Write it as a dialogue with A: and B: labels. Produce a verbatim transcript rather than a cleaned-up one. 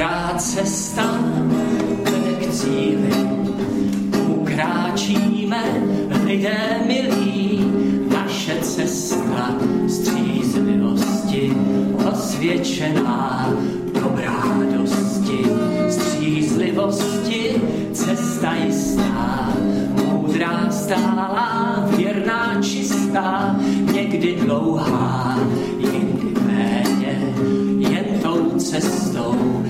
A: moudrá cesta vede k cíli. Ukráčíme, lidé milí, naše cesta střízlivosti osvědčená dobrá dosti. Střízlivosti cesta jistá, moudrá, stálá, věrná, čistá, někdy dlouhá, jindy méně, jen tou cestou